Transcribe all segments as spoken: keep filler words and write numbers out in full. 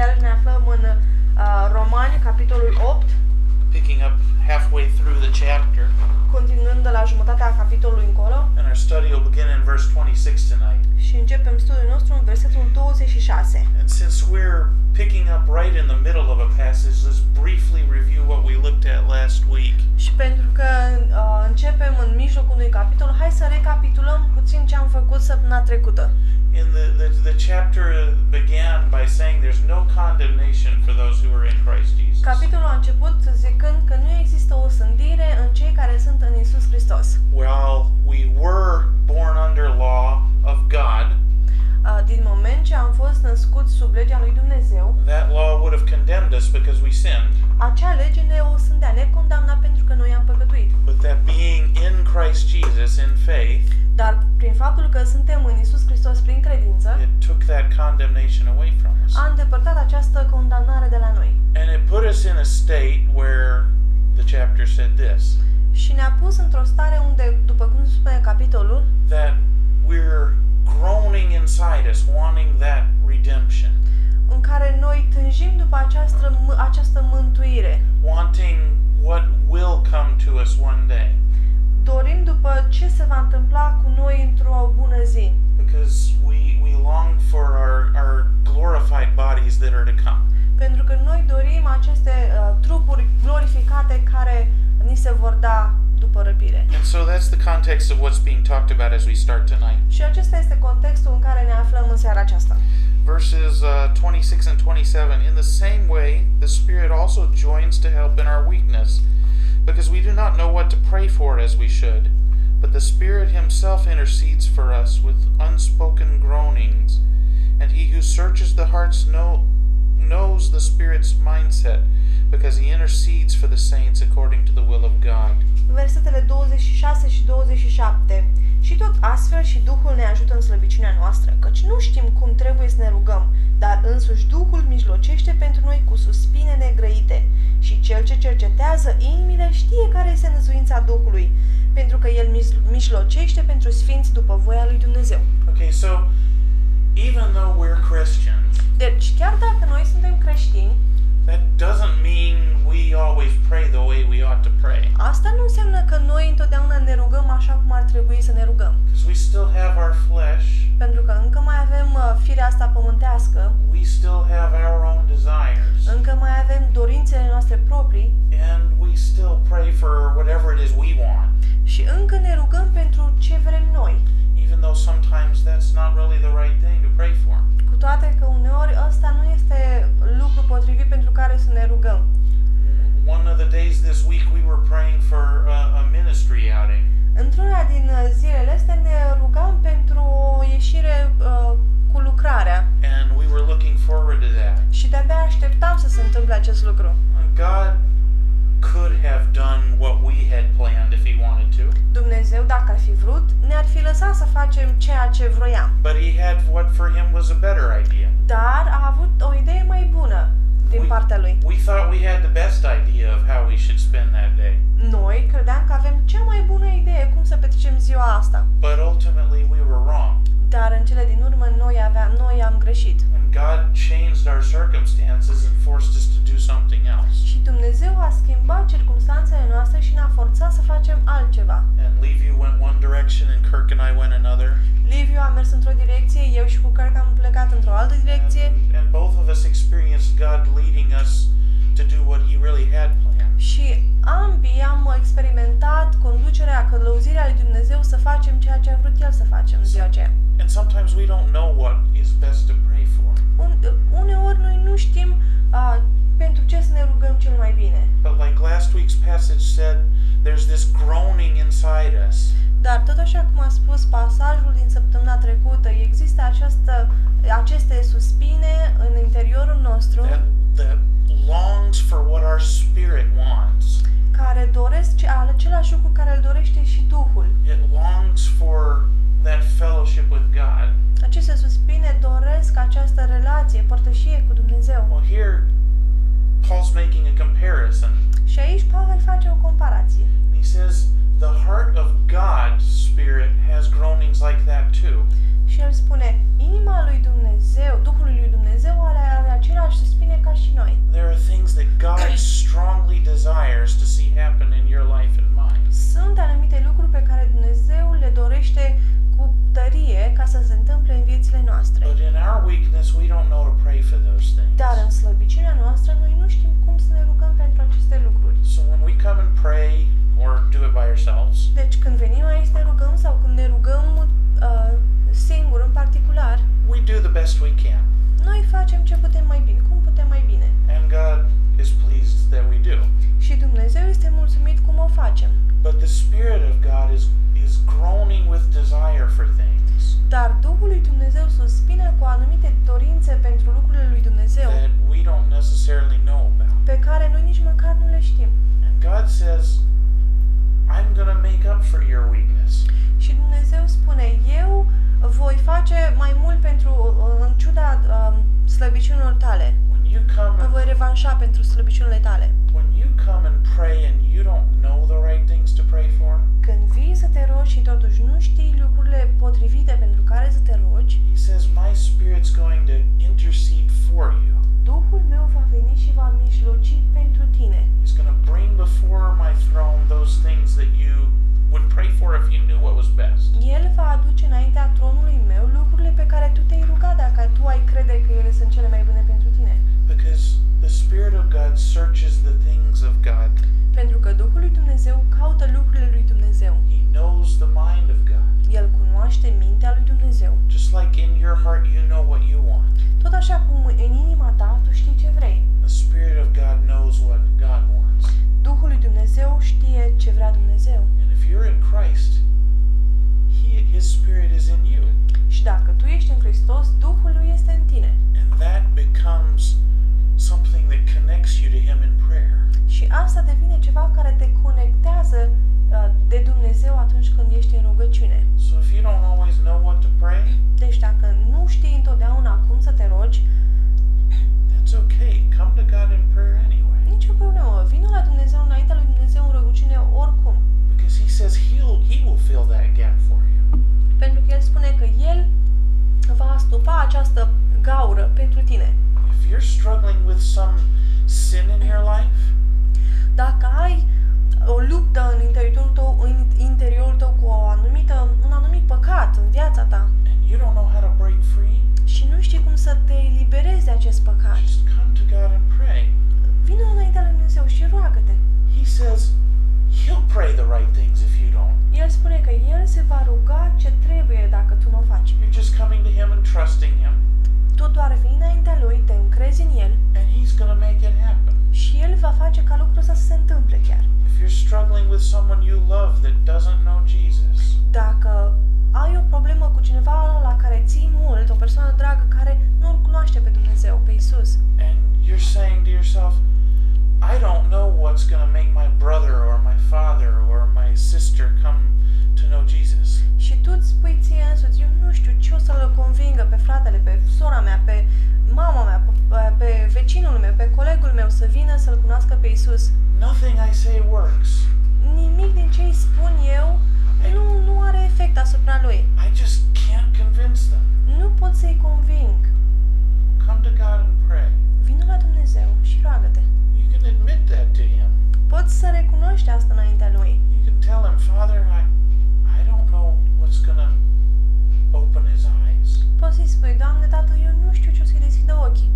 iarăși ne aflăm în uh, Romani, capitolul opt, picking up halfway through the chapter. continuând de la jumătatea capitolului încolo. And our study will begin in verse twenty-six tonight. Și începem studiul nostru în versetul douăzeci și șase. And since we're picking up right in the middle of a passage, let's briefly review what we looked at last week. Și pentru că uh, începem în mijlocul unui capitol, hai să recapitulăm puțin ce am făcut săptămâna trecută. In the, the, the chapter began by saying there's no condemnation for those who are in Christ Jesus. Capitolul a început zicând că nu există o sândire în cei care sunt în Iisus Hristos. While we were born under law of God, Uh, din moment ce am fost născuți sub legea lui Dumnezeu, that law would have condemned us because we sinned. acea lege ne o sândea, ne condamna pentru că noi am păcătuit. But that being in Christ Jesus in faith, Dar prin faptul că suntem în Iisus Hristos prin credință, it took that condemnation away from us. a îndepărtat această condamnare de la noi. And it put us in a state where the chapter said this, Și ne-a pus într-o stare unde, după cum spune capitolul, that we're groaning inside us, wanting that redemption, în care noi tânjim după această, această mântuire. wanting what will come to us one day. Dorim după ce se va întâmpla cu noi într-o bună zi. Because we, we long for our, our glorified bodies that are to come. Pentru că noi dorim aceste uh, trupuri glorificate care ni se vor da după răpire. And so that's the context of what's being talked about as we start tonight. Și acesta este contextul în care ne aflăm în seara aceasta. Verses uh, twenty-six and twenty-seven. In the same way, the Spirit also joins to help in our weakness, because we do not know what to pray for as we should, but the Spirit Himself intercedes for us with unspoken groanings, and He who searches the hearts know, knows the Spirit's mindset, because He intercedes for the saints according to the will of God. Versetele douăzeci și șase și douăzeci și șapte. Și tot astfel și Duhul ne ajută în slăbiciunea noastră, căci nu știm cum trebuie să ne rugăm, dar însuși Duhul mijlocește pentru noi cu suspine negrăite. Și Cel ce cercetează inimile știe care este năzuința Duhului, pentru că El mijlocește pentru sfinți după voia lui Dumnezeu. Okay, so even though we're Christians, Deci, chiar dacă noi suntem creștini, that doesn't mean we always pray the way we ought to pray. asta nu înseamnă că noi întotdeauna ne rugăm așa cum ar trebui să ne rugăm. Because we still have our flesh, Pentru că încă mai avem uh, firea asta pământească, we still have our own desires, încă mai avem dorințele noastre proprii and we still pray for whatever it is we want, și încă ne rugăm pentru ce vrem noi. even though sometimes that's not really the right thing to pray for. Cu toate că uneori ăsta nu este lucru potrivit pentru care să ne rugăm. One of the days this week we were praying for a, a ministry outing. Într-una din uh, zilele astea ne rugam pentru o ieșire uh, cu lucrarea And we were looking forward to that. și de-abia așteptam să se întâmple acest lucru. And God could have done what we had planned if He wanted to. Dumnezeu, dacă ar fi vrut, ne-ar fi lăsat să facem ceea ce vroiam. But He had what for Him was a better idea. Dar a avut o idee mai bună din We- partea lui. We thought we had the best idea of how we should spend that day. Noi credeam că avem cea mai bună idee cum să petrecem ziua asta. But ultimately we were wrong. Dar în cele din urmă noi, aveam, noi am greșit. And God changed our circumstances and forced us to do something else. Și Dumnezeu a schimbat circumstanțele noastre și ne-a forțat să facem altceva. And Levi went one direction and Kirk and I went another. Liviu a mers într-o direcție, eu și cu Kirk am plecat într-o altă direcție And, and both of us experienced God leading us to do what He really had planned. și ambii am experimentat conducerea, călăuzirea lui Dumnezeu să facem ceea ce a vrut El să facem în ziua aceea. And sometimes we don't know what is best to pray for. Un, uneori noi nu știm uh, pentru ce să ne rugăm cel mai bine. But like last week's passage said, there's this groaning inside us. Dar tot așa cum a spus pasajul din săptămâna trecută, există această, aceste suspine în interiorul nostru That, that longs for what our spirit wants. care doresc ce- același lucru care îl dorește și Duhul. It longs for that fellowship with God. Aceste suspine doresc această relație, părtășie cu Dumnezeu. Well, here Paul's making a comparison. Și aici Pavel face o comparație. He says the heart of God's spirit has groanings like that too. Și Și el spune, inima lui Dumnezeu, Duhul lui Dumnezeu are, are același suspine ca și noi. There are things that God strongly desires to see happen in your life and mine. Sunt anumite lucruri pe care Dumnezeu le dorește cu tărie ca să se întâmple în viețile noastre. But in our weakness, we don't know to pray for those things. Dar în slăbiciunea noastră noi nu știm cum să ne rugăm pentru aceste lucruri. So when we come and pray or do it by ourselves, Deci când venim aici să ne rugăm sau când ne rugăm uh, singur în particular, we do the best we can. noi facem ce putem mai bine, cum putem mai bine. And God is pleased that we do. Și Dumnezeu este mulțumit cum o facem. But the Spirit of God is is groaning with desire for things Dar Duhul lui Dumnezeu suspină cu anumite dorințe pentru lucrurile lui Dumnezeu that we don't necessarily know about. pe care noi nici măcar nu le știm. And God says, I'm going to make up for your weakness. Și Dumnezeu spune, eu voi face mai mult pentru, în ciuda um, slăbiciunilor tale. When you come Mă and, voi revanșa pentru slăbiciunile tale. when you come and pray and you don't know the right things to pray for, Când vii să te rogi și totuși nu știi lucrurile potrivite pentru care să te rogi, He says, my Spirit's going to intercede for you. Duhul meu va veni și va mijloci pentru tine. He's going to bring before my throne those things that you would pray for if you knew what was best. El va aduce înaintea tronului meu lucrurile pe care tu te-ai rugat dacă tu ai crede că ele sunt cele mai bune pentru tine. Because the Spirit of God searches the things of God. Pentru că Duhul lui Dumnezeu caută lucrurile lui Dumnezeu. He knows the mind of God. El cunoaște mintea lui Dumnezeu. Just like in your heart you know what you want. Tot așa cum în inima ta tu știi ce vrei. The Spirit of God knows what God wants. Duhul lui Dumnezeu știe ce vrea Dumnezeu. And if you're in Christ, he, His Spirit is in you. Și dacă tu ești în Hristos, Duhul lui este în tine. And that becomes something that connects you to Him in prayer. Și asta devine ceva care te conectează uh, de Dumnezeu atunci când ești în rugăciune. So if you don't always know what to pray, Deci dacă nu știi întotdeauna cum să te rogi, that's okay. Come to God in prayer anyway. nicio problemă. Vino la Dumnezeu înaintea lui Dumnezeu în rugăciune oricum. Because He says He'll He will fill that gap for you. Pentru că El spune că El va astupa această gaură pentru tine. If you're struggling with some sin in your life, Dacă ai o luptă în interiorul tău, în interiorul tău cu o anumită, un anumit păcat în viața ta and you don't know how to break free, și nu știi cum să te eliberezi de acest păcat, just come to God and pray. vină înaintea lui Dumnezeu și roagă-te. He says He'll pray the right things if you don't. El spune că El se va ruga ce trebuie dacă tu nu o faci. You're just coming to Him and trusting Him, Tu doar vii înaintea Lui, te încrezi în El and He's going to make it happen. și El va face ca lucrul ăsta să se întâmple chiar. If you're struggling with someone you love that doesn't know Jesus, Dacă ai o problemă cu cineva la care ții mult, o persoană dragă care nu-L cunoaște pe Dumnezeu, pe Isus, and you're saying to yourself, I don't know what's going to make my brother or my father or my sister come to know Jesus. și tu îți spui ție însuți, eu nu știu ce o să-l convingă pe fratele, pe sora mea, pe mama mea, pe, pe vecinul meu, pe colegul meu să vină să-L cunoască pe Isus. Nothing I say works. Nimic din ce îi spun eu nu, nu are efect asupra lui. I just can't convince them. Nu pot să-i conving. Come to God and pray. Vină la Dumnezeu și roagă-te. You can admit that to Him. Poți să recunoști asta înaintea Lui. You can tell Him, Father, I, I don't know what's going to open His eyes. Poți să-i spui, Doamne, Tată, eu nu știu ce o să-i deschidă ochii.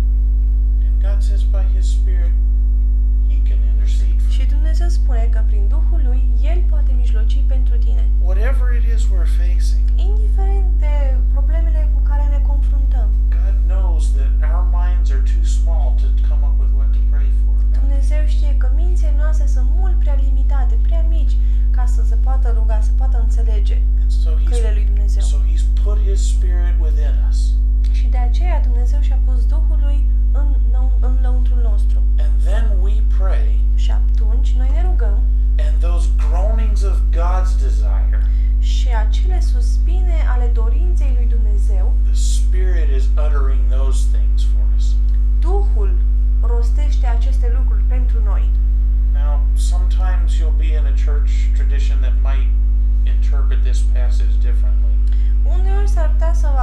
And God says by His Spirit, He can intercede for Și you. Dumnezeu spune că prin Duhul Lui, El poate mijloci pentru tine. Whatever it is we're facing, Indiferent de problemele cu care ne confruntăm, God knows that our minds are too small to come up with what to pray for. Dumnezeu știe că mințile noastre sunt mult prea limitate, prea mici, ca să se poată ruga, să poată înțelege And so căile He's, lui Dumnezeu. so he's put His Spirit within us. Și de aceea Dumnezeu și-a pus Duhul Lui în, în lăuntrul nostru. And then we pray, Și atunci noi ne rugăm and those groanings of God's desire, și acele suspine ale dorinței lui Dumnezeu, the Spirit is uttering those things for us. Duhul rostește aceste lucruri pentru noi. Now, sometimes you'll be in a church tradition that might interpret this passage differently. Uneori s-ar putea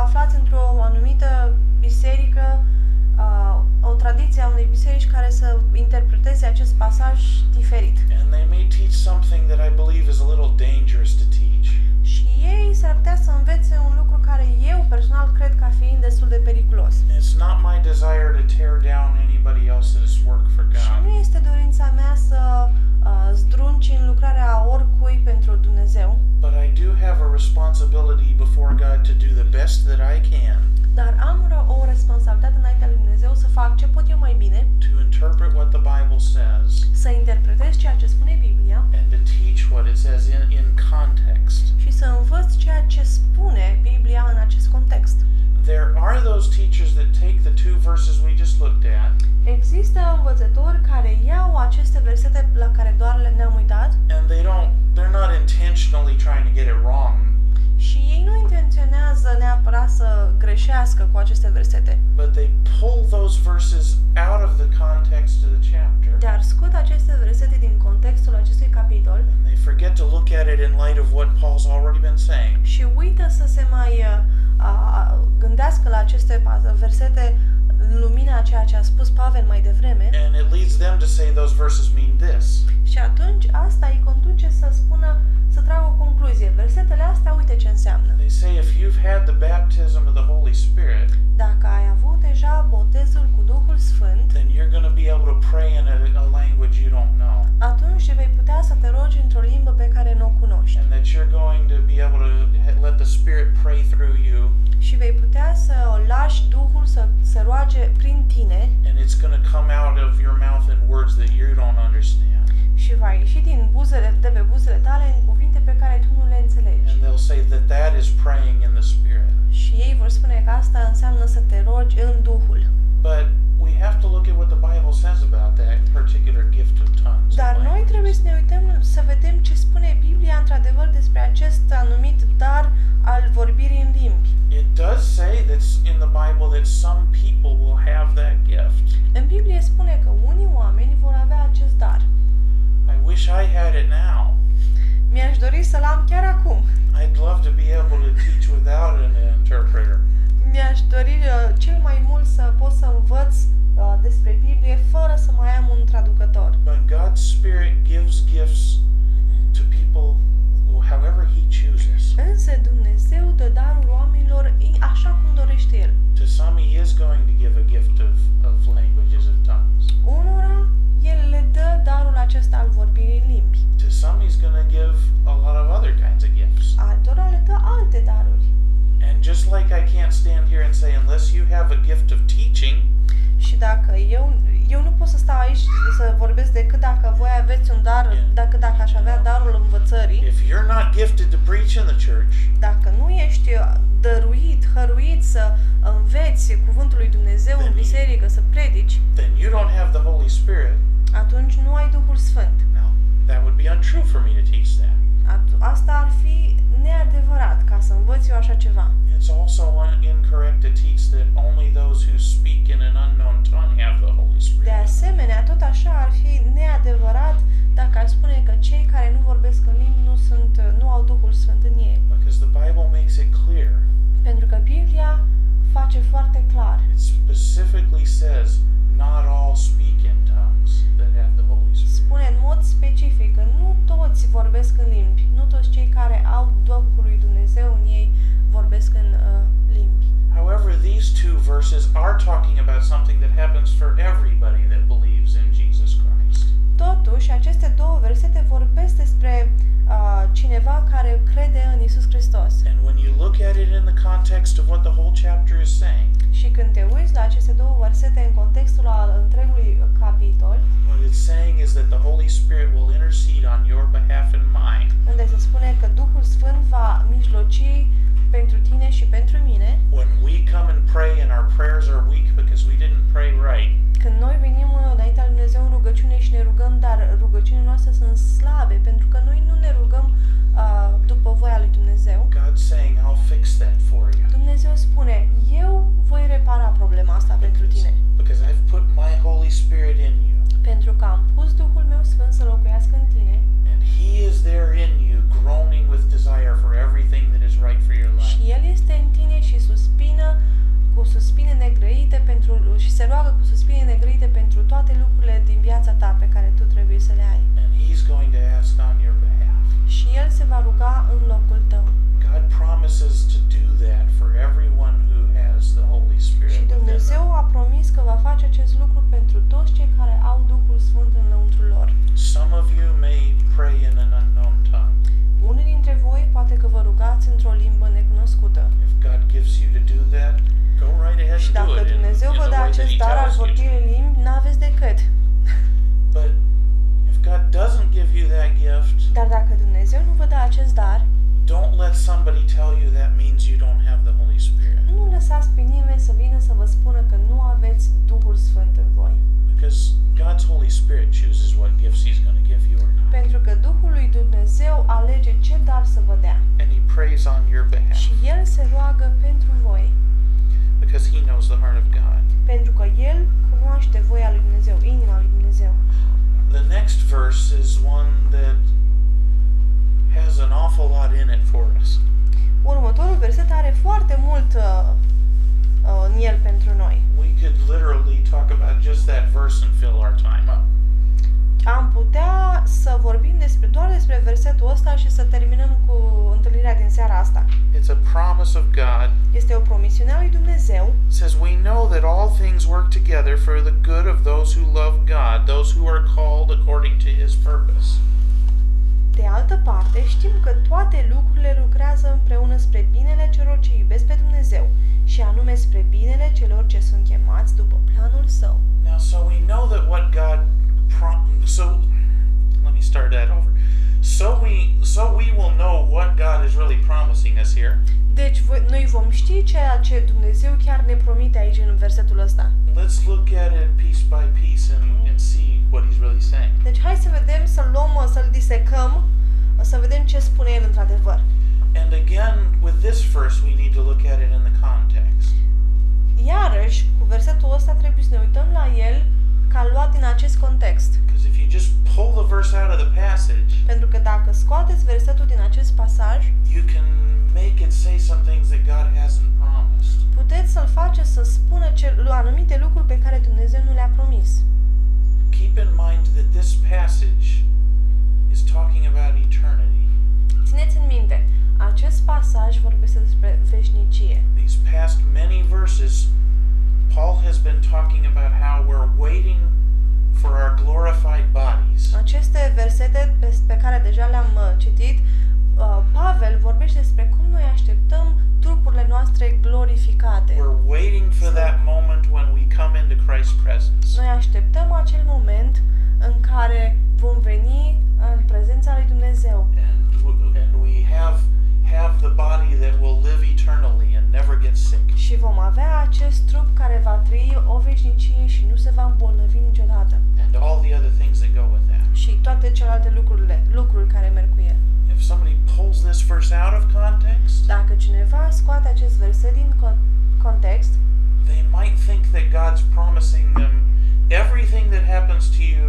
aflați într-o anumită biserică, uh, o tradiție a unei biserici care să interpreteze acest pasaj diferit. And they may teach something that I believe is a little dangerous to teach. Și ei s-ar putea să învețe un lucru care eu personal cred ca fiind destul de periculos. It's not my desire to tear down anybody else's work for Și God. nu este dorința mea să uh, zdrunci în lucrarea oricui pentru Dumnezeu, But I do have a responsibility before God to do the best that I can dar am o responsabilitate înaintea lui Dumnezeu să fac ce pot eu mai bine, to interpret what the Bible says să interpretez ceea ce spune Biblia and to teach what it says in, in context. și să învăț ceea ce spune Biblia în acest context. There are those teachers that take the two verses we just looked at Există învățători care iau aceste versete la care doar le- ne-am uitat and they don't they're not intentionally trying to get it wrong, și ei nu intenționează neapărat să greșească cu aceste versete, but they pull those verses out of the context of the chapter. dar scot aceste versete din contextul acestui capitol And they forget to look at it in light of what Paul's already been saying. și uită să se mai uh, a, gândească la aceste pa- versete în lumina a ceea ce a spus Pavel mai devreme. And it leads them to say those verses mean this. Și atunci asta îi conduce să spună, să tragă o concluzie. Versetele astea, uite ce înseamnă. They say if you've had the baptism of the Holy Spirit, Dacă ai avut deja botezul cu Duhul Sfânt, then you're going to be able to pray in a, a language you don't know. atunci vei putea să te rogi într-o limbă pe care nu o cunoști. And that you're going to be able to ha- let the Spirit pray through you, Și vei putea să o lași Duhul să se roage prin tine and it's going to come out of your mouth in words that you don't understand. și va ieși din buzele, de pe buzele tale în cuvinte pe care tu nu le înțelegi. And they'll say that that is praying in the Spirit. Și ei vor spune că asta înseamnă să te rogi în Duhul. But we have to look at what the Bible says about that particular gift of tongues. and Dar noi languages. trebuie să ne uităm să vedem ce spune Biblia într-adevăr despre acest anumit dar al vorbirii în limbi. It does say that in the Bible that some people will have that gift. În Biblie spune că unii oameni vor avea acest dar. I wish I had it now. Mi-aș dori să-l am chiar acum. I'd love to be able to teach without an interpreter. Mi-aș dori uh, cel mai mult să pot să învăț uh, despre Biblie fără să mai am un traducător. But God's Spirit gives gifts to people however He chooses. Însă Dumnezeu dă darul oamenilor i- așa cum dorește El. To some He is going to give a gift of, of languages of tongues. Unora El le dă darul acesta al vorbirii în limbi. To some He's going to give a lot of other kinds of gifts. Altora le dă alte daruri. And just like I can't stand here and say, unless you have a gift of teaching, Și dacă eu, eu nu pot să stau aici să vorbesc decât dacă voi aveți un dar, Yeah. dacă, dacă aș avea darul învățării, if you're not gifted to preach in the church, dacă nu ești dăruit, hăruit să înveți cuvântul lui Dumnezeu în biserică, să predici, then you don't have the Holy Spirit. atunci nu ai Duhul Sfânt. Now, that would be untrue for me to teach that. At- asta ar fi neadevărat ca să învăț eu așa ceva. It's also un- incorrect to teach that only those who speak in an unknown tongue have the Holy De Spirit. asemenea, tot așa ar fi neadevărat dacă ar spune că cei care nu vorbesc în limbi nu, sunt, nu au Duhul Sfânt în ei. Because the Bible makes it clear. Pentru că Biblia face foarte clar. It specifically says, not all speak in tongues that have the Holy Spirit. Spune în mod specific că nu toți vorbesc în limbi, nu toți cei care au Duhul lui Dumnezeu în ei vorbesc în uh, limbi. However, these two verses are talking about something that happens for everybody that believes in Jesus Christ. Totuși, aceste două versete vorbesc despre uh, cineva care crede în Isus Hristos. And when you look at it in the context of what the whole chapter is saying, Și când te uiți la aceste două versete în contextul al întregului capitol, what it's saying is that the Holy Spirit will intercede on your behalf and mine unde se spune că Duhul Sfânt va mijloci pentru tine și pentru mine, when we come and pray and our prayers are weak because we didn't pray right. când noi venim înaintea lui Dumnezeu în rugăciune și ne rugăm, dar rugăciunile noastre sunt slabe, pentru că noi nu ne rugăm uh, după voia lui Dumnezeu. God's saying, I'll fix that for you. Dumnezeu spune, eu voi repara problema asta pentru tine, Because I've put my Holy Spirit in you. pentru că am pus Duhul meu Sfânt să locuiască în tine And He is there in you, groaning with desire for everything acest dar al tells you to. vorbirii în limbi, n-aveți decât. But if God doesn't give you that gift, Dar dacă Dumnezeu nu vă dă acest dar, don't let somebody tell you that means you don't have the Holy Spirit. nu lăsați pe nimeni să vină să vă spună că nu aveți Duhul Sfânt în voi. Because God's Holy Spirit chooses what gifts He's going to give you or not. Pentru că Duhul lui Dumnezeu alege ce dar să vă dea. And He prays on your behalf. Și El se roagă pentru voi. Because He knows the heart of God. Pentru că El cunoaște voia lui Dumnezeu, inima lui Dumnezeu. The next verse is one that has an awful lot in it for us. Următorul verset are foarte mult uh, uh, în el pentru noi. We could literally talk about just that verse and fill our time up. Am putea să vorbim despre doar despre versetul ăsta și să terminăm cu întâlnirea din seara asta. It's a promise of God. Este o promisiune a lui Dumnezeu. It says, we know that all things work together for the good of those who love God, those who are called according to His purpose. De altă parte, știm că toate lucrurile lucrează împreună spre binele celor ce iubesc pe Dumnezeu, și anume spre binele celor ce sunt chemați după planul Său. Now, so we know that what God prom- so let me start that over. So we so we will know what God is really promising us here. Deci voi- noi vom ști ceea ce Dumnezeu chiar ne promite aici în versetul ăsta. Let's look at it piece by piece and, and see what He's really saying. Deci hai să vedem, să-l luăm, să-l disecăm, să vedem ce spune el într-adevăr. And again, with this verse, we need to look at it in the context. Iarăși, cu versetul ăsta trebuie să ne uităm la el ca luat din acest context. Because if you just pull the verse out of the passage, Pentru că dacă scoateți versetul din acest pasaj, you can make it say some things that God hasn't promised. puteți să-l faceți să spună ce, anumite lucruri pe care Dumnezeu nu le-a promis. Keep in mind that this passage is talking about eternity. Țineți în minte, acest pasaj vorbește despre veșnicie. These past many verses, Paul has been talking about how we're waiting for our glorified bodies. Aceste versete pe, pe care deja le-am uh, citit, uh, Pavel vorbește despre cum noi așteptăm trupurile noastre glorificate. We're waiting for that moment when we come into Christ's presence. Noi așteptăm acel moment în care vom veni în prezența lui Dumnezeu. And, w- and we have have the body that will live eternally and never get sick. Și vom avea acest trup care va trăi o veșnicie și nu se va îmbolnăvi niciodată. And all the other things that go with that. Și toate celelalte lucrurile, lucruri care merg cu el. If somebody pulls this verse out of context, Dacă cineva scoate acest verset din con- context, they might think that God's promising them everything that happens to you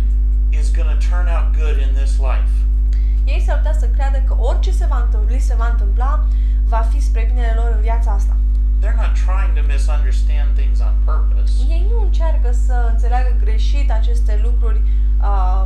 is going to turn out good in this life. ei s-ar putea să creadă că orice se va întâmpla, se va întâmpla, va fi spre binele lor în viața asta. They're not trying to misunderstand things on purpose. Ei nu încearcă să înțeleagă greșit aceste lucruri, um,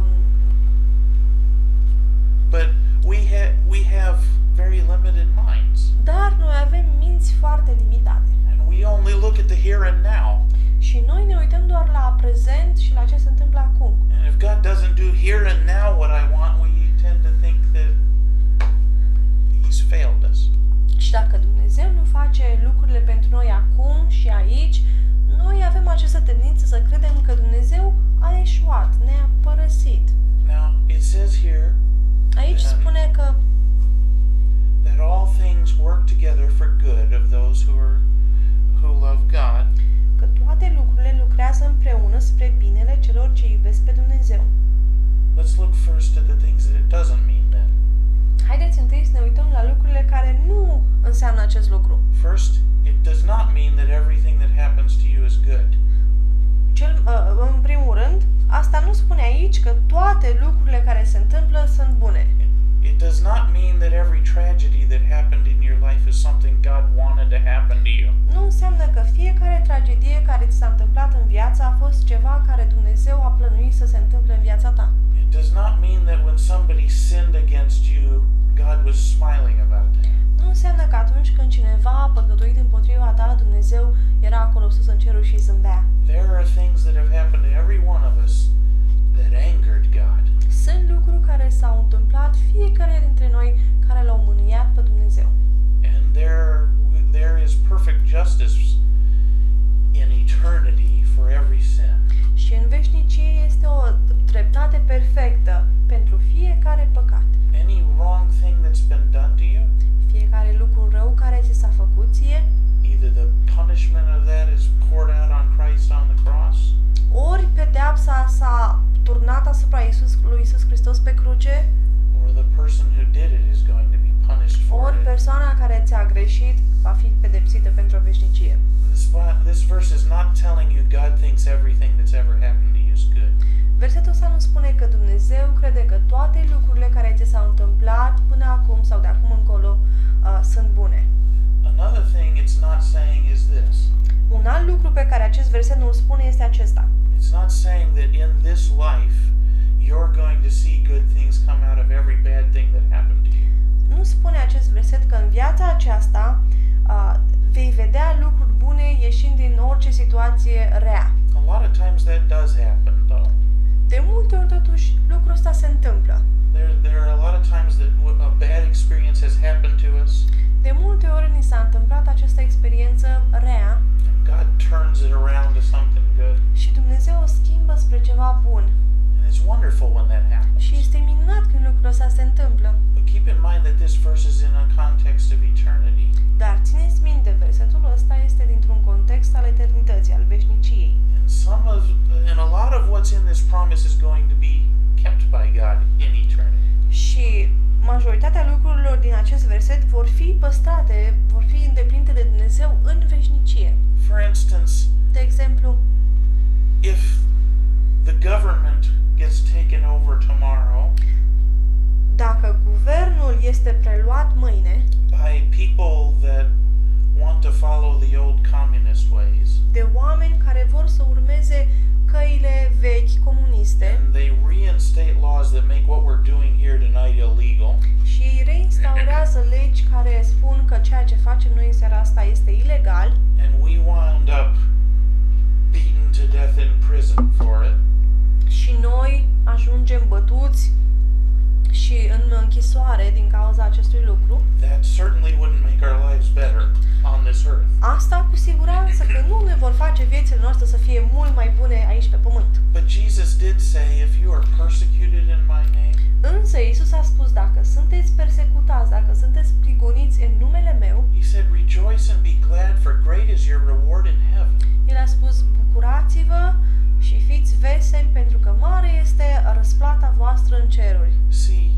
But we ha- we have very limited minds. dar noi avem minți foarte limitate. And we only look at the here and now. Și noi ne uităm doar la prezent și la ce se întâmplă acum. And if God doesn't do here and now what I want, we tend to think that He's failed us. Și dacă Dumnezeu nu face lucrurile pentru noi acum și aici, noi avem această tendință să credem că Dumnezeu a eșuat, ne-a părăsit. Now, it says here Aici spune că that all things work together for good of those who are who love God. că toate lucrurile lucrează împreună spre binele celor ce iubesc pe Dumnezeu. Let's look first at the things that it doesn't mean then. Haideți întâi să ne uităm la lucrurile care nu înseamnă acest lucru. First, it does not mean that everything that happens to you is good. Cel, uh, în primul rând, asta nu spune aici că toate lucrurile care se întâmplă sunt bune. It, it does not mean that every tragedy that happened in your life is something God wanted to happen to you. Nu înseamnă că fiecare tragedie care ți s-a întâmplat în viață a fost ceva care Dumnezeu a plănuit să se întâmple în viața ta. It does not mean that when somebody sinned against you, God was smiling about it. Nu înseamnă că atunci când cineva a păcătuit împotriva ta, Dumnezeu era acolo sus în cerul și zâmbea. There are things that have happened to every one of us that angered God. Sunt lucruri care s-au întâmplat fiecare dintre noi care l-au mâniat pe Dumnezeu. And there, there is perfect justice in eternity greșit va fi pedepsită pentru o veșnicie. This, this verse is not telling you God thinks everything that's ever happened to you is good. Versetul ăsta nu spune că Dumnezeu crede că toate lucrurile care ți s-au întâmplat până acum sau de acum încolo uh, sunt bune. Another thing it's not saying is this. Un alt lucru pe care acest verset nu-l spune este acesta. It's not saying that in this life you're going to see good things come out of every bad thing that happened to you. Nu spune acest verset că în viața aceasta uh, vei vedea lucruri bune ieșind din orice situație rea. A lot of times that does happen, though. De multe ori, totuși, lucrul ăsta se întâmplă. There, there are a lot of times that w- a bad experience has happened to us. De multe ori ni s-a întâmplat această experiență rea God turns it around to something good. și Dumnezeu o schimbă spre ceva bun. And it's wonderful when that happens. Și este minunat când lucrul ăsta se întâmplă. But keep in mind that this verse is in a context of eternity. Dar țineți minte, versetul ăsta este dintr-un context al eternității, al veșniciei. And some of and a lot of what's in this promise is going to be kept by God in eternity. Și majoritatea lucrurilor din acest verset vor fi păstrate, vor fi îndeplinite de Dumnezeu în veșnicie. For instance, De exemplu, if the government gets taken over tomorrow dacă guvernul este preluat mâine by people that want to follow the old communist ways, de oameni care vor să urmeze căile vechi comuniste and they reinstate laws that make what we're doing here tonight illegal, și ei reinstaurează legi care spun că ceea ce facem noi în seara asta este ilegal and we wound up beaten to death in prison for it, și noi ajungem bătuți și în închisoare din cauza acestui lucru, that certainly wouldn't make our lives better on this earth. asta cu siguranță că nu ne vor face viețile noastre să fie mult mai bune aici pe pământ. But Jesus did say, if you are persecuted in my name, Însă Iisus a spus, dacă sunteți persecutați, dacă sunteți prigoniți în numele meu, he said, rejoice and be glad, for great is your reward in heaven. El a spus, bucurați-vă și fiți veseli pentru că mare este răsplata voastră în ceruri. See,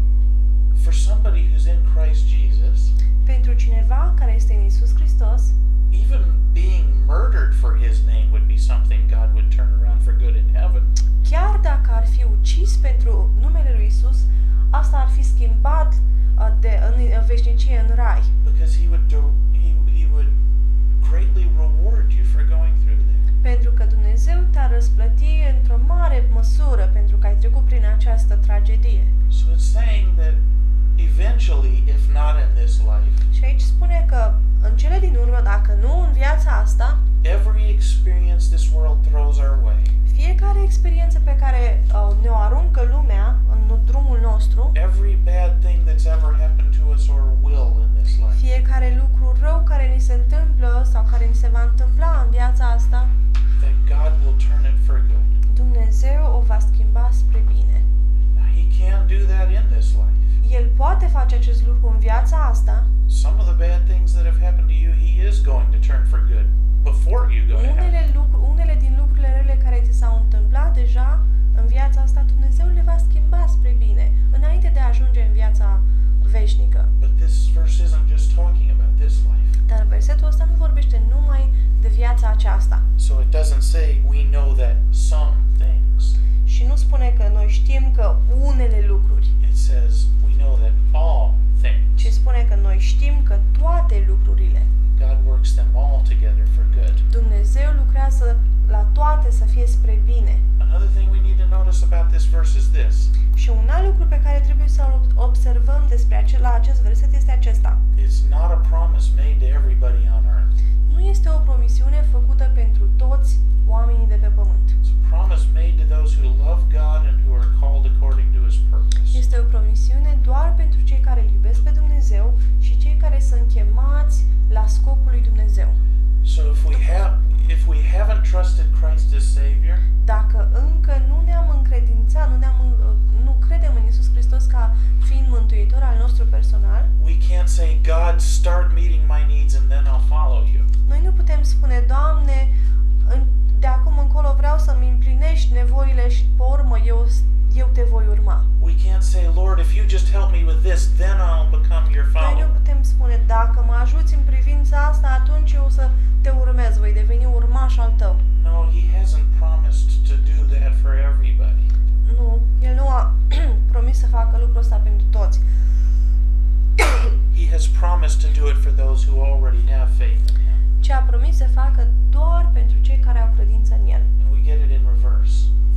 for somebody who's in Christ Jesus, Pentru cineva care este în Iisus Hristos, even being murdered for his name would be something God would turn around for good in heaven. chiar dacă ar fi ucis pentru numele lui Iisus, asta ar fi schimbat uh, de, în, în veșnicie în rai. Because he would do, he, he would greatly reward you for going through that. Pentru că Dumnezeu te-a răsplăti într-o mare măsură pentru că ai trecut prin această tragedie. So it's saying that eventually, if not in this life, Și aici spune că în cele din urmă, dacă nu în viața asta, every experience this world throws our way, fiecare experiență pe care uh, ne-o aruncă lumea în drumul nostru, every bad thing that's ever happened to us or will in this life, fiecare lucru rău care ni se întâmplă sau care ni se va întâmpla în viața asta, that God will turn it for good. Dumnezeu o va schimba spre bine. Now, he can do that in this life. El poate face acest lucru în viața asta. Some of the bad things that have happened to you, he is going to turn for good before you go to heaven. Unele, lucru, unele din lucrurile rele care ți s-au întâmplat deja în viața asta, Dumnezeu le va schimba spre bine, înainte de a ajunge în viața veșnică. But this verse isn't just talking about this life. Dar versetul ăsta nu vorbește numai de viața aceasta. So it doesn't say we know that some things. Și nu spune că noi știm că unele lucruri, It says we know that all things. ci spune că noi știm că toate lucrurile. God works them all together for good. Dumnezeu lucrează la toate să fie spre bine. Another thing we need to notice about this verse is this. Și un alt lucru pe care trebuie să-l observăm despre acela, acest verset este acesta. It's not a promise made to everybody on earth. Nu este o promisiune făcută pentru toți oamenii de pe pământ. It's a promise made to those who love God and who are called according to his purpose. Este o promisiune doar pentru cei care îl iubesc pe Dumnezeu și cei care sunt chemați la scopul lui Dumnezeu. So if we have if we haven't trusted Christ as Savior, Dacă încă nu ne-am încredințat, nu, ne-am, nu credem în Iisus Hristos ca fiind mântuitor al nostru personal, we can't say, God, start meeting my needs and then I'll follow you. noi nu putem spune, Doamne, în- de acum încolo vreau să-mi împlinești nevoile și pe urmă eu, eu te voi urma. We can't say, Lord, if you just help me with this, then I'll become your Noi nu follower. putem spune, dacă mă ajuți în privința asta, atunci eu o să te urmez, voi deveni urmaș al tău. No, he hasn't promised to do that for everybody. Nu, el nu a promis să facă lucrul ăsta pentru toți. He has promised to do it for those who already have faith in him. Ce a promis să facă doar pentru cei care au credință în el. And we get it in reverse.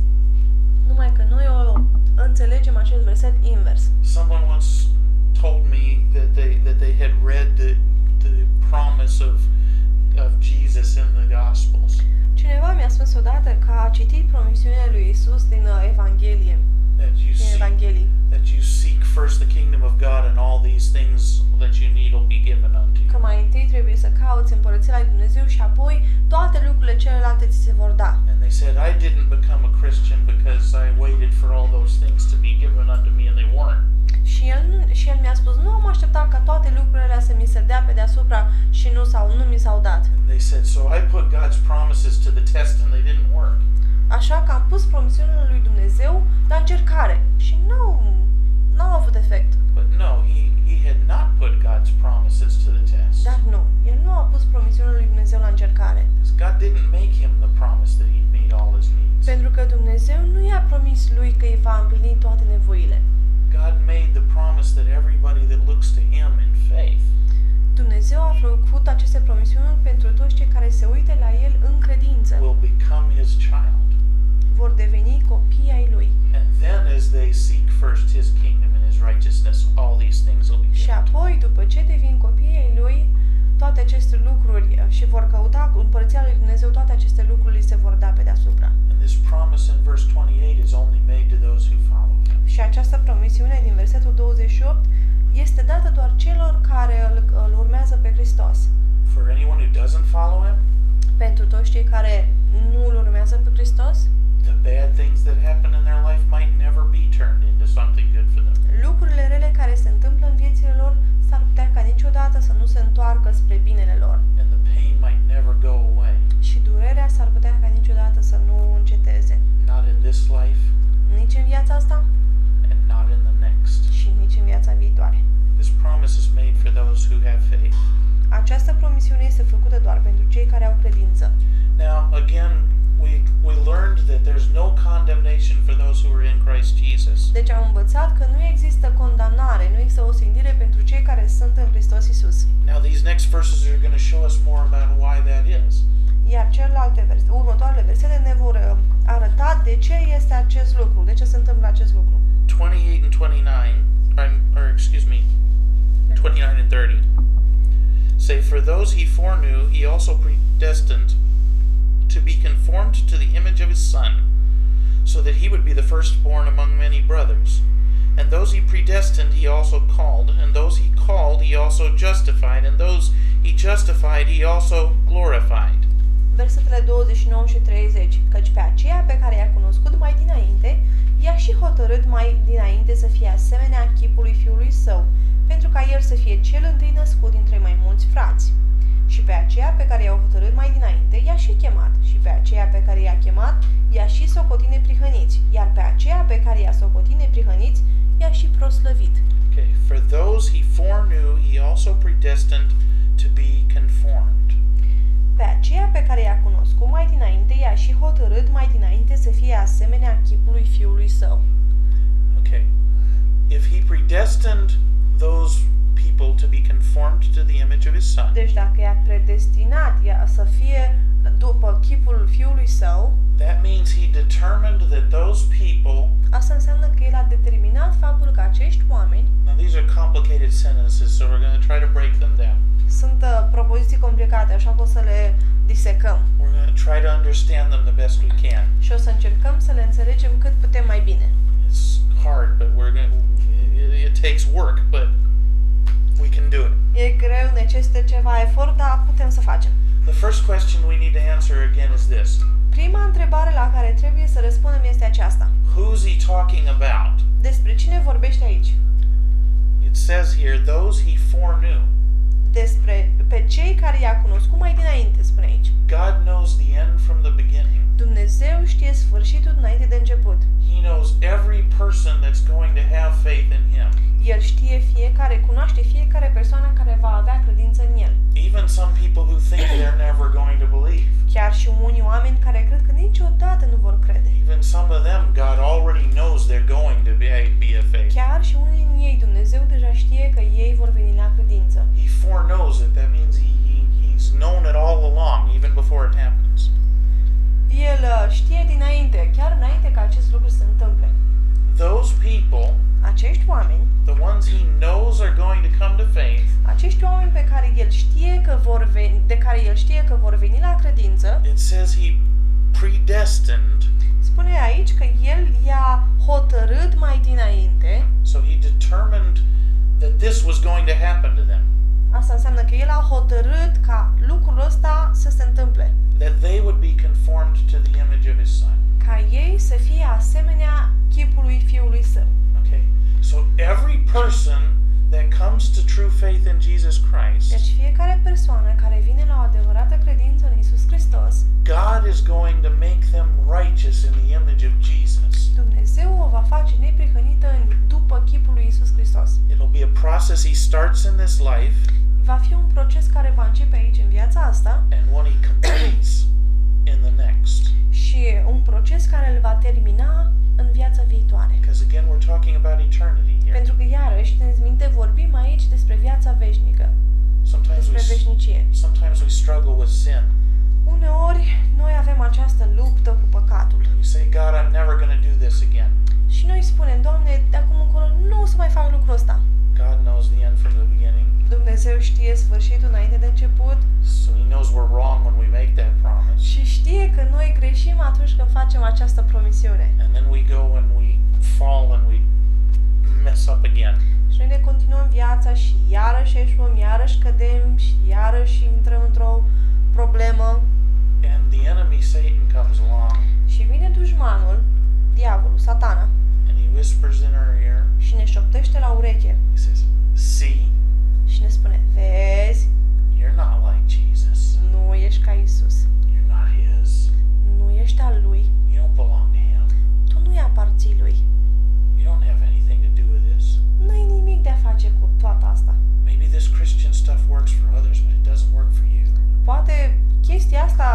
Numai că noi o înțelegem acest verset invers. Someone once told me that they that they had read the the promise of of Jesus in the Gospels. Cineva mi-a spus odată că a citit promisiunea lui Isus din uh, Evanghelie, That you din seek, Evanghelii. that you seek first the kingdom of God, and all these things that you need will be given unto Că you. mai întâi trebuie să cauți împărăția lui Dumnezeu și apoi toate lucrurile celelalte ți se vor da. And they said, I didn't become a Christian because I waited for all those things to be given unto me, and they weren't. Și el, nu- și el mi-a spus, nu am așteptat ca toate lucrurile să mi se dea pe deasupra și nu, sau, nu mi s-au dat. And they said, so I put God's promises to the test, and they didn't work. Așa că am pus promisiunile lui Dumnezeu la încercare și nu n-au avut efect. But no, he, he had not put God's promises to the test. Dar nu, el nu a pus promisiunile lui Dumnezeu la încercare. Because God didn't make him the promise that he'd meet all his needs. Pentru că Dumnezeu nu i-a promis lui că îi va împlini toate nevoile. God made the promise that everybody that looks to him in faith Dumnezeu a făcut aceste promisiuni pentru toți cei care se uită la el în credință. will become his child. Vor deveni copii ai lui. And then as they seek first his kingdom and his righteousness, all these things will be Și given. apoi, după ce devin copii ai lui, toate aceste lucruri și vor căuta împărăția lui Dumnezeu, toate aceste lucruri li se vor da pe deasupra. And this promise in verse twenty-eight is only made to those who follow him. Și această promisiune din versetul douăzeci și opt este dată doar celor care îl, îl urmează pe Hristos. For anyone who doesn't follow him, Pentru toți cei care nu îl urmează pe Hristos, the bad things that happen in their life might never be turned into something good for them. lucrurile rele care se întâmplă în viețile lor s-ar putea ca niciodată să nu se întoarcă spre binele lor. And the pain might never go away. Și durerea s-ar putea ca niciodată să nu înceteze. Not in this life Nici în viața asta and not in the next. și nici în viața viitoare. This promise is made for those who have faith. Această promisiune este făcută doar pentru cei care au credință. Now, again, we we learned that there's no condemnation for those who are in Christ Jesus. Deci am învățat că nu există condamnare, nu există osândire pentru cei care sunt în Hristos Iisus. Now, these next verses are going to show us more about why that is. Iar celelalte verse, următoarele versete ne vor uh, arăta de ce este acest lucru, de ce se întâmplă acest lucru. twenty-eight and twenty-nine, or, or excuse me, twenty-nine and thirty. Say, for those he foreknew, he also predestined to be conformed to the image of his Son, so that he would be the firstborn among many brothers. And those he predestined, he also called, and those he called, he also justified, and those he justified, he also glorified. Versetele douăzeci și nouă și treizeci. Căci pe aceea pe care i-a cunoscut mai dinainte, i-a și hotărât mai dinainte să fie asemenea chipului fiului său, pentru ca el să fie cel întâi născut dintre mai mulți frați. Și pe aceea pe care i-a hotărât mai dinainte, i-a și chemat, și pe aceea pe care i-a chemat, i-a și socotit neprihăniți, iar pe aceea pe care i-a socotit neprihăniți, i-a și proslăvit. Okay, for those he foreknew, he also predestined to be conformed. Pe aceea pe care i-a cunoscut mai dinainte, i-a și hotărât mai dinainte să fie asemenea chipului fiului său. Okay, if he predestined those people to be conformed to the image of his Son, Deci dacă i-a predestinat ea să fie după chipul fiului său, that means he determined that those people, asta înseamnă că el a determinat faptul că acești oameni, now these are complicated sentences, so we're going to try to break them down. sunt uh, propoziții complicate, așa că o să le disecăm We're going to try to understand them the best we can. și o să încercăm să le înțelegem cât putem mai bine. It's hard, but we're going. It, it takes work, but we can do it. E greu, necesită ceva efort, dar putem să facem. The first question we need to answer again is this: Prima întrebare la care trebuie să răspundem este aceasta. who's he talking about? Despre cine vorbește aici? It says here, those he foreknew. Despre pe cei care i-a cunoscut mai dinainte, spune aici. God knows the end from the beginning. Dumnezeu știe sfârșitul dinainte de început. He knows every person that's going to have faith in him. El știe fiecare, cunoaște fiecare persoană care va avea credință în el. even some people who think they're never going to believe. Chiar și unii oameni care cred că niciodată nu vor crede. Even some of them, God already knows they're going to be, be a faith. Chiar și unii din ei, Dumnezeu deja știe că ei vor veni la credință. He foreknows it. That means he, he he's known it all along, even before it happens. El uh, știe dinainte, chiar înainte ca acest lucru să se întâmple. Those people, Acești oameni, the ones he knows are going to come to faith, acești oameni pe care el știe că vor veni, de care el știe că vor veni la credință, it says he predestined, spune aici că el i-a hotărât mai dinainte. so he determined that this was going to happen to them, Asta înseamnă că el a hotărât ca lucrul ăsta să se întâmple, that they would be conformed to the image of his son. ca ei să fie asemenea chipului Fiului Său. Okay, so every person that comes to true faith in Jesus Christ, Deci fiecare persoană care vine la o adevărată credință în Iisus Hristos, God is going to make them righteous in the image of Jesus. Dumnezeu o va face neprihănită în după chipul lui Iisus Hristos. It'll be a process he starts in this life, Va fi un proces care va începe aici în viața asta and one he completes in the next. și un proces care îl va termina în viața viitoare. Because again, we're talking about eternity here. Pentru că iarăși, țineți minte, vorbim aici despre viața veșnică, Sometimes despre we veșnicie. sometimes we struggle with sin. Uneori noi avem această luptă cu păcatul We say, God, I'm never going to do this again. și noi spunem, Doamne, de acum încolo nu o să mai fac lucrul ăsta. God knows the end from the beginning, Dumnezeu știe sfârșitul înainte de început so he knows we're wrong when we make that promise. și știe că noi greșim atunci când facem această promisiune. And then we go and we fall and we mess up again. Și noi ne continuăm viața și iarăși eșuăm, iarăși cădem și iarăși intrăm într-o problemă And the enemy, Satan, comes along și vine dușmanul, diavolul, satana, and he whispers in our ear. și ne șoptește la ureche He says, see, și ne spune, vezi, you're not like Jesus. nu ești ca Isus, You're not his. nu ești al lui, You don't belong to him. tu nu-i aparții lui, You don't have anything to do with this. n-ai nimic de a face cu toată asta. Maybe this Christian stuff works for others, but it doesn't work for you. Poate chestia asta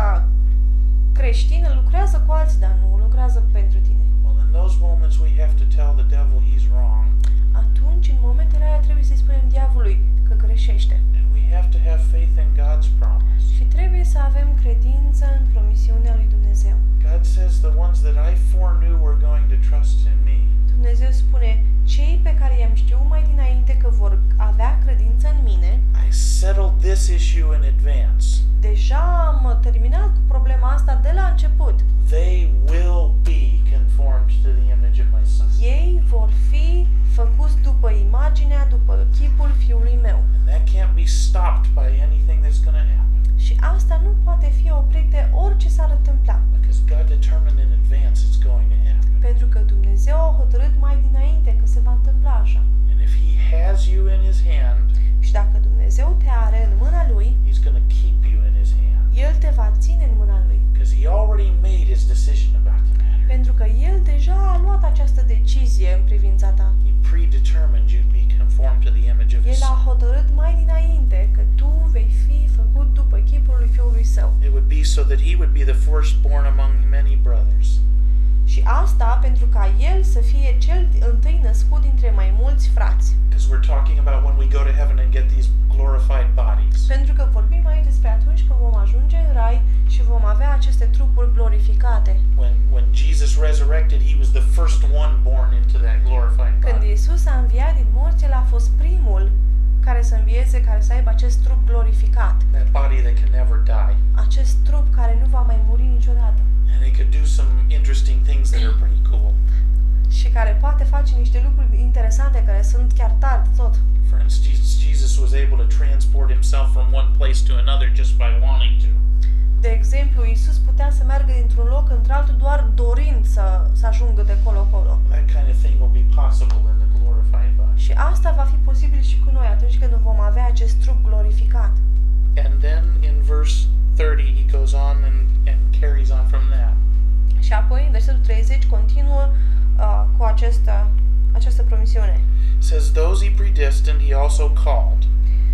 creștină lucrează cu alții, dar nu lucrează pentru tine. Well, in those moments, we have to tell the devil he's wrong, Atunci, în momentele alea, trebuie să-i spunem diavolului că greșește. and we have to have faith in God's promise. Și trebuie să avem credință în promisiunea lui Dumnezeu. God says, the ones that I foreknew were going to trust in me. Dumnezeu spune, cei pe care i-am știut mai dinainte că vor avea credință în mine, I settled this issue in advance. deja am terminat cu problema asta de la început. They will be conformed to the image of my son. Ei vor fi făcuți după imaginea, după chipul Fiului meu. And that can't be stopped by anything that's going to happen. Și asta nu poate fi oprit de orice s-ar întâmpla. Because God determined in advance it's going to happen. Pentru că Dumnezeu a hotărât mai dinainte că se va întâmpla așa. And if he has you in his hand, Și dacă Dumnezeu te are în mâna Lui, he's going to keep you in his hand. El te va ține în mâna Lui. Because he already made his decision about the matter. Pentru că El deja a luat această decizie în privința ta. He predetermined you'd be conformed to the image of his El a son. hotărât mai dinainte că tu vei fi făcut după chipul lui Fiului Său. It would be so that he would be the firstborn among many brothers. Și asta pentru ca El să fie cel întâi născut dintre mai mulți frați. Because we're talking about when we go to heaven and get these glorified bodies. Pentru că vorbim aici despre atunci când vom ajunge în rai și vom avea aceste trupuri glorificate. When when Jesus resurrected, he was the first one born into that glorified Când body. Iisus a înviat din morți, El a fost primul care să învieze, care să aibă acest trup glorificat. That body that can never die. Acest trup care nu va mai muri niciodată. And he could do some interesting things that are pretty cool. Și care poate face niște lucruri interesante care sunt chiar tari de tot. For instance, Jesus was able to transport himself from one place to another just by wanting to. De exemplu, Iisus putea să meargă dintr-un loc într-altul doar dorind să, să ajungă de colo-colo. That kind of thing will be possible in the glorified body. Și asta va fi posibil și cu noi atunci când vom avea acest trup glorificat. And then in verse thirty, he goes on and, and carries on from that. Și apoi, în versetul treizeci, continuă uh, cu această, această promisiune. It says, those he predestined, he also called. Și pe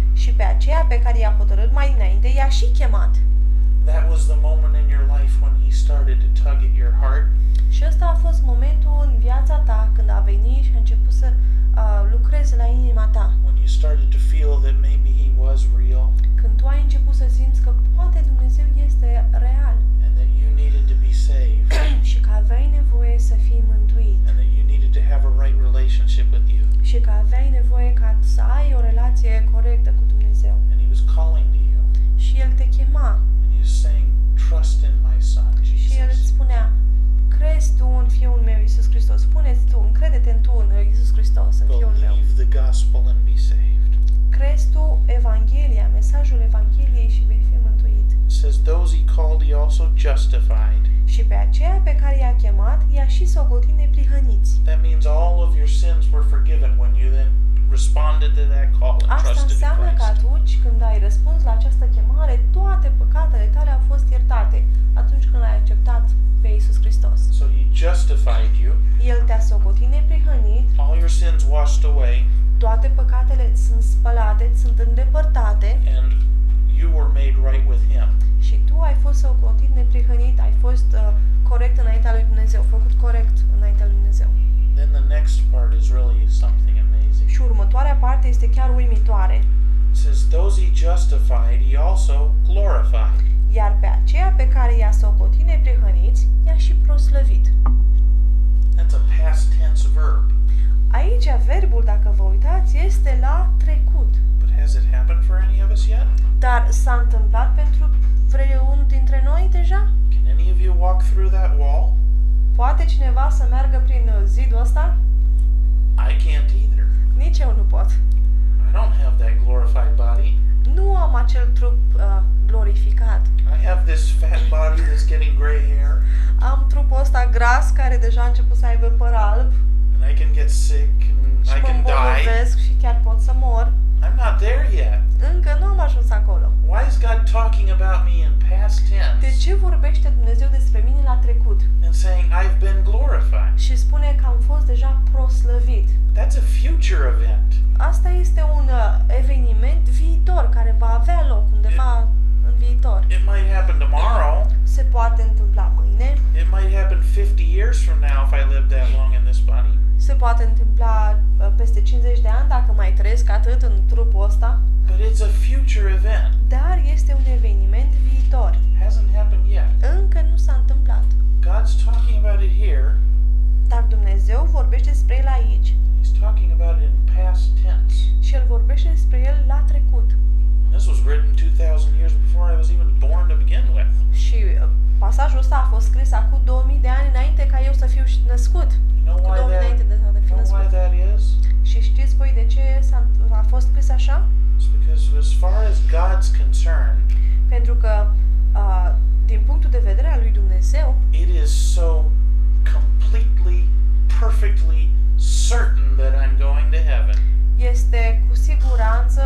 pe aceea pe care i-a hotărât mai înainte, i-a și chemat. That was the moment in your life when he started to tug at your heart. Și ăsta a fost momentul în viața ta când a venit și a început să uh, lucreze la inima ta. When you started to feel that maybe he was real Când tu ai început să simți că poate Dumnezeu este real and that you needed to be saved și că aveai nevoie să fii mântuit and that you needed to have a right relationship with you. și că aveai nevoie ca să ai o relație corectă cu Dumnezeu. And he was calling to you. Și El te chema And he was saying, trust in my son, și El îți Jesus. spunea, crezi tu în Fiul meu, Iisus Hristos. Spune-ți tu, încrede-te în tu, în Iisus Hristos, în Fiul meu. Believe the gospel and be saved. Crezi tu Evanghelia, mesajul Evangheliei și vei fi mântuit. It says, those he called, he also justified. Și pe aceea pe care i-a chemat, i-a și socotit neprihăniți. That means all of your sins were forgiven when you then responded to that call and Asta trusted in înseamnă că Christ. atunci când ai răspuns la această chemare, toate păcatele tale au fost iertate. Atunci când l-ai acceptat pe Iisus Hristos. So he justified you, El te-a socotit neprihănit, all your sins washed away, toate păcatele sunt spălate, sunt îndepărtate and you were made right with him. și tu ai fost socotit neprihănit, ai fost uh, corect înaintea lui Dumnezeu, făcut corect înaintea lui Dumnezeu. Then the next part is really something amazing. Și următoarea parte este chiar uimitoare. It says, those he justified, he also glorified. Iar pe aceea pe care i-a socotit neprihăniți, i-a și proslăvit. That's a past tense verb. Aici verbul, dacă vă uitați, este la trecut. But has it happened for any of us yet? Dar s-a întâmplat pentru vreunul dintre noi deja? Can any of you walk through that wall? Poate cineva să meargă prin uh, zidul ăsta? I can't either. Nici eu nu pot. I don't have that glorified body. Nu am acel trup uh, glorificat. I have this fat body that's getting gray hair, Am trupul ăsta gras care deja a început să aibă păr alb and I can get sick and și I mă can die. îmbolnăvesc și chiar pot să mor. I'm not there yet. Încă nu am ajuns acolo. Why is God talking about me in past De tense ce vorbește Dumnezeu despre mine la trecut? and saying I've been glorified? Și spune că am fost deja proslăvit. That's a future event. Asta este un uh, eveniment viitor care va avea loc undeva în viitor. It might happen tomorrow. Se poate întâmpla mâine, It might happen fifty years from now if I live that long in this body. se poate întâmpla uh, peste cincizeci de ani dacă mai trăiesc atât în trupul ăsta, But it's a future event. dar este un eveniment viitor. Hasn't happened yet. Încă nu s-a întâmplat. God's talking about it here. Dar Dumnezeu vorbește despre el aici He's talking about it in past tense. și el vorbește despre el la trecut. This was written two thousand years before I was even born to begin with. Și uh, pasajul ăsta a fost scris acum două mii de ani înainte ca eu să fiu și născut. You know Cu why două mii that? înainte de a fi You know why născut. that is? Și știți voi de ce s-a, a fost scris așa? It's because as far as God's concerned, Pentru că uh, din punctul de vedere al lui Dumnezeu, it is so completely, perfectly certain that I'm going to heaven. este cu siguranță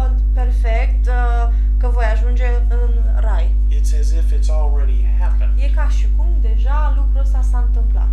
perfect uh, că voi ajunge în rai. It's as if it's already happened. E ca și cum deja lucrul ăsta s-a întâmplat.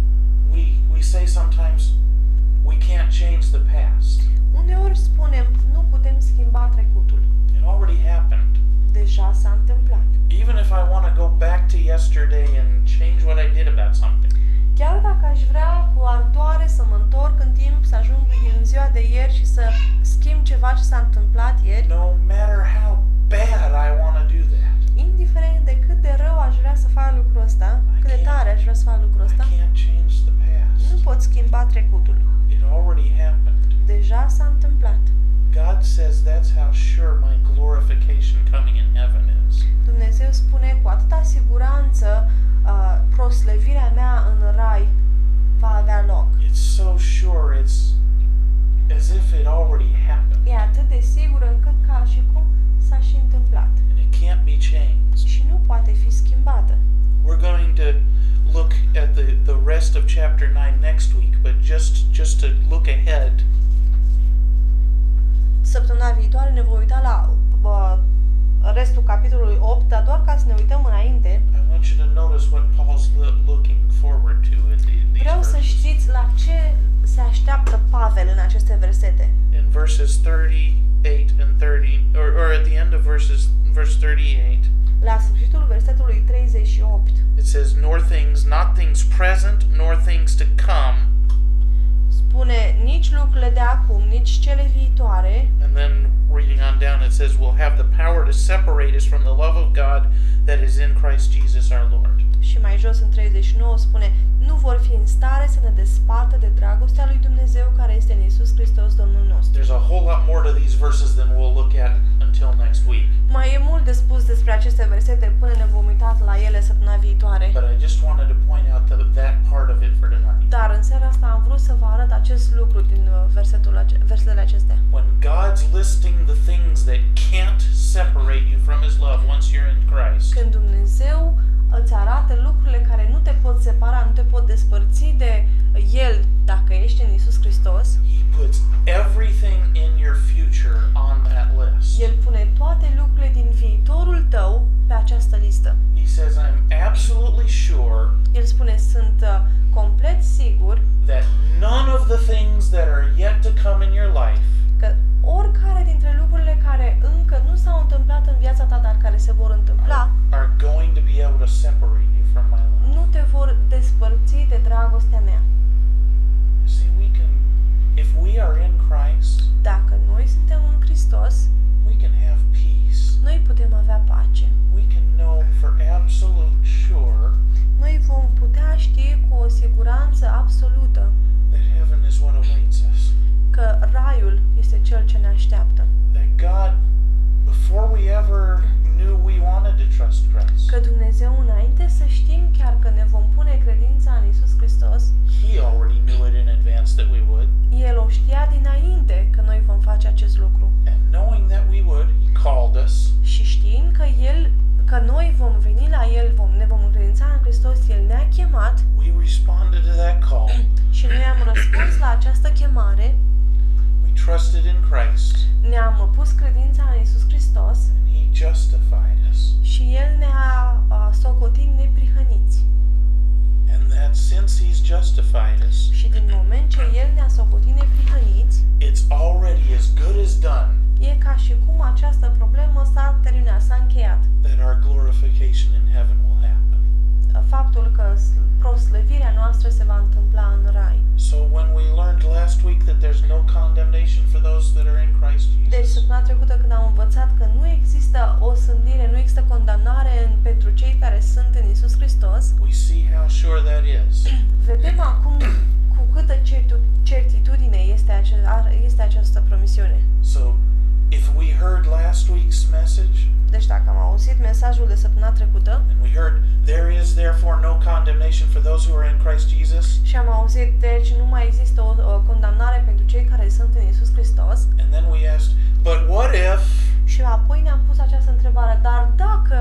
We we say sometimes we can't change the past. Uneori spunem, nu putem schimba trecutul. It already happened. Deja s-a întâmplat. Even if I want to go back to yesterday and change what I did about something, Chiar dacă aș vrea cu ardoare să mă întorc în timp, să ajung în ziua de ieri și să schimb ceva ce s-a întâmplat ieri, no matter how bad I want to do that, indiferent de cât de rău aș vrea să fac lucrul ăsta, cât de tare aș vrea să fac lucrul I ăsta, can't change the nu past. pot schimba trecutul. It already happened. Deja s-a întâmplat. God says that's how sure my glorification coming in heaven is. Dumnezeu spune cu atâta siguranță uh, proslăvirea mea în rai va avea loc. It's so sure, it's as if it already happened. E atât de sigură încât ca și cum s-a și întâmplat. And it can't be changed. Și nu poate fi schimbată. We're going to look at the, the rest of chapter nine next week, but just, just to look ahead, Săptămâna viitoare ne vom uita la uh, restul capitolului opt, dar doar ca să ne uităm înainte, I want you to notice what Paul's lo- looking forward to at the, these vreau să verses. știți la ce se așteaptă Pavel în aceste versete. In verses thirty eight and thirty, or, or at the end of verses verse thirty-eight, La sfârșitul versetului treizeci și opt it says, nor things, not things present, nor things to come. spune nici lucrurile de acum, nici cele viitoare. And then reading on down, it says, will have the power to separate us from the love of God that is in Christ Jesus our Lord. Și mai jos în treizeci și nouă spune, nu vor fi în stare să ne despartă de dragostea lui Dumnezeu care este în Iisus Hristos Domnul nostru. There's a whole lot more to these verses than we'll look at until next week. Mai e mult de spus despre aceste versete până ne vom uita la ele săptămâna viitoare. But I just wanted to point out that, that part of it for tonight. Dar în seara asta am vrut să vă arăt acest lucru din uh, versetul ace- versetele acestea. When God's listing the things that can't separate you from His love once you're in Christ, Când Dumnezeu îți arată lucrurile care nu te pot separa, nu te pot despărți de El dacă ești în Iisus Hristos, He puts everything in your future on that list. El pune toate lucrurile din viitorul tău pe această listă. He says, I'm absolutely sure El spune, sunt uh, complet sigur that none of the things that are yet to come in your life că oricare dintre lucrurile care încă nu s-au întâmplat în viața ta, dar care se vor întâmpla, are going to be able to separate you from my love. nu te vor despărți de dragostea mea. See, we can, if we are in Christ, Dacă noi suntem în Hristos, we can have peace. noi putem avea pace. We can know for absolute sure Noi vom putea ști cu o siguranță absolută that heaven is what awaits us. că raiul este cel ce ne așteaptă. That God, before we ever knew we wanted to trust Christ, Că Dumnezeu, înainte să știm chiar că ne vom pune credința în Iisus Hristos, He already knew it in advance that we would. El o știa dinainte că noi vom face acest lucru. And knowing that we would, He called us. Și știind că El, că noi vom veni la El, vom, ne vom încredința în Hristos, El ne-a chemat We responded to that call. și noi am răspuns la această chemare, We trusted in Christ. ne-am pus credința în Iisus Hristos And He justified us. și El ne-a uh, socotit neprihăniți. And that since He's justified us, Și din moment ce El ne-a socotit neprihăniți, it's already as good as done e ca și cum această problemă s-a terminat, s-a încheiat. that our glorification in heaven will happen. Faptul că proslăvirea noastră se va întâmpla în rai. So when we learned last week that there's no condemnation for those that are in Christ Deci Jesus, săptămâna trecută când am învățat că nu există o sândire, nu există condamnare în, pentru cei care sunt în Iisus Hristos, we see how sure that is. vedem acum cu câtă certu- certitudine este, ace- este această promisiune. So if we heard last week's message Deci dacă am auzit mesajul de săptămâna trecută and we heard there is therefore no condemnation for those who are in Christ Jesus, și am auzit, deci nu mai există o, o condamnare pentru cei care sunt în Iisus Hristos, and then we asked, but what if? și apoi ne-am pus această întrebare, dar dacă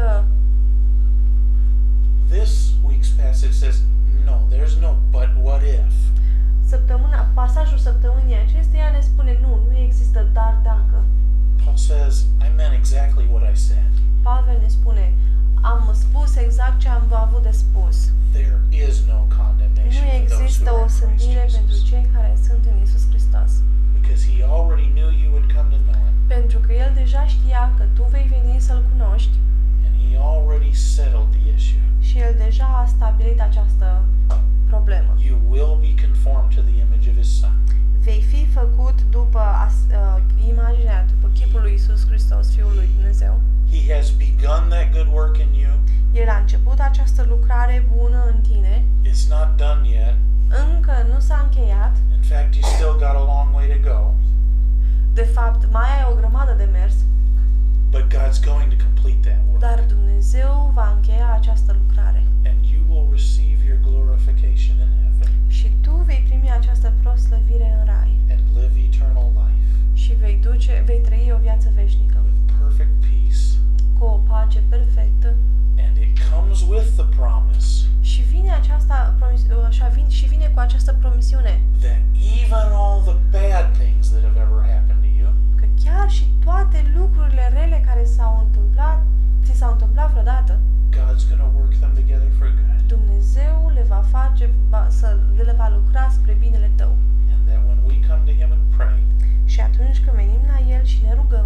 This week's passage says, no, there's no but what if. săptămâna, pasajul săptămânii acesteia ne spune nu, nu există dar dacă. Paul says, I meant exactly what I said. Pavel ne spune, am spus exact ce am avut de spus. There is no condemnation Nu for those există who are o in Christ sândire pentru Jesus. cei care sunt în Iisus Hristos. Because he already knew you would come to know him. Pentru că El deja știa că tu vei veni să-L cunoști And he already settled the issue. și El deja a stabilit această problemă. You will be conformed to the image of his son. Vei fi făcut după as, uh, imaginea, după chipul lui Iisus Hristos, Fiul lui Dumnezeu. He has begun that good work in you. El a început această lucrare bună în tine. It's not done yet. Încă nu s-a încheiat. In fact, you still got a long way to go. De fapt, mai ai o grămadă de mers, But God's going to complete that work. dar Dumnezeu va încheia această lucrare. And you will receive your glorification in heaven Și tu vei primi această proslăvire în rai and live eternal life și vei duce, vei trăi o viață veșnică with perfect peace. cu o pace perfectă. And it comes with the promise Și vine aceasta promis, așa vin, și vine cu această promisiune that even all the bad things that have ever happened to you, că chiar și toate lucrurile rele care s-au întâmplat, ți s-au întâmplat vreodată, God's going to work them together for good. Dumnezeu le va face, va, să le va lucra spre binele tău. And that when we come to him and pray, Și atunci când venim la El și ne rugăm,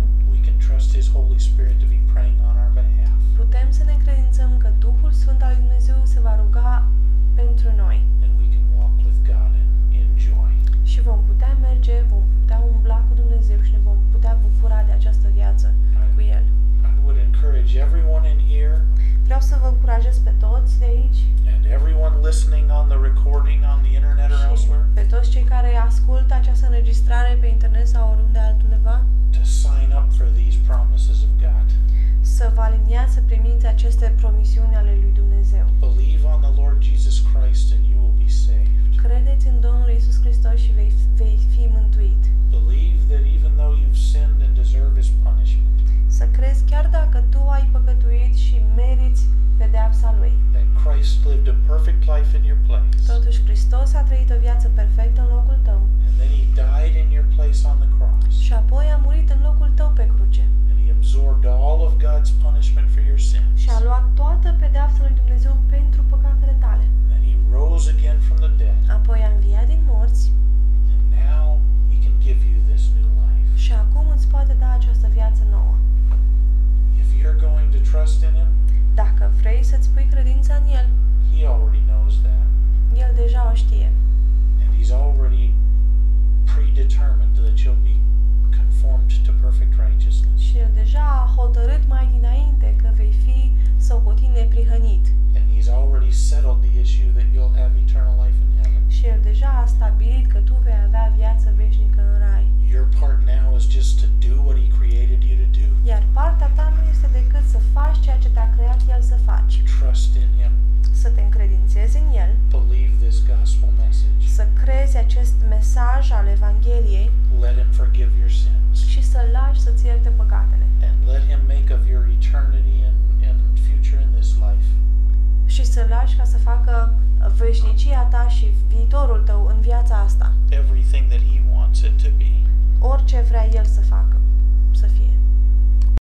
encourage everyone in here Vreau să vă încurajez pe toți de aici and everyone listening on the recording on the internet or și elsewhere pe toți cei care ascultă această înregistrare pe internet sau oriunde altundeva to sign up for these promises of God. să vă aliniați să primiți aceste promisiuni ale lui Dumnezeu. Believe on the Lord Jesus Christ and you will be saved. Credeți în Domnul Iisus Hristos și vei, vei fi mântuit. Believe that even though you've sinned and deserve his punishment, Să crezi chiar dacă tu ai păcătuit și meriți pedeapsa lui. that Christ lived a perfect life in your place, Totuși Hristos a trăit o viață perfectă în locul tău and then he died in your place on the cross, și apoi a murit în locul tău pe cruce and he absorbed all of God's punishment for your sins. și a luat toată pedeapsa lui Dumnezeu pentru păcatele tale. And he rose again from the dead, Apoi a înviat din morți and now he can give you this new life. și acum îți poate da această viață nouă. If you're going to trust in him, Dacă vrei să-ți pui credința în El, he already knows that, El deja o știe and he's already predetermined that you'll be conformed to perfect righteousness. și El deja a hotărât mai dinainte că vei fi socotit neprihănit And he's already settled the issue that you'll have eternal life in heaven. și El deja a stabilit că tu vei avea viață veșnică în rai. Your part now is just to do what he created you to do. Iar partea ta nu este decât să faci ceea ce te-a creat El să faci. Trust in him. Să te încredințezi în El, Believe this gospel message. să crezi acest mesaj al Evangheliei Let him forgive your sins. și să-L lași să-ți ierte păcatele. And let him make of your eternity and, and future in this life Și să-L lași ca să facă veșnicia ta și viitorul tău în viața asta. everything that he wants it to be. Orice vrea El să facă.